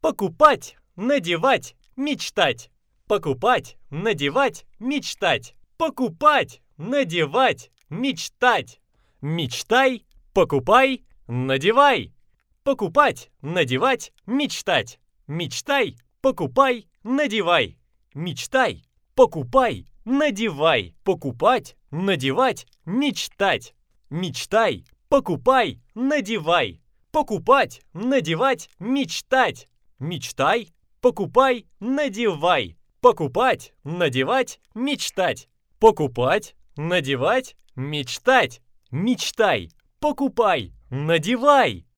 Покупать, надевать, мечтать. Покупать, надевать, мечтать. Покупать, надевать, мечтать. Мечтай, покупай, надевай. Покупать, надевать, мечтать. Мечтай, покупай, надевай. Мечтай, покупай, надевай. Покупать, надевать, мечтать. Мечтай, покупай, надевай. Покупать, надевать, мечтать. Мечтай, покупай, надевай. Покупать, надевать, мечтать. Покупать, надевать, мечтать. Мечтай, покупай, надевай.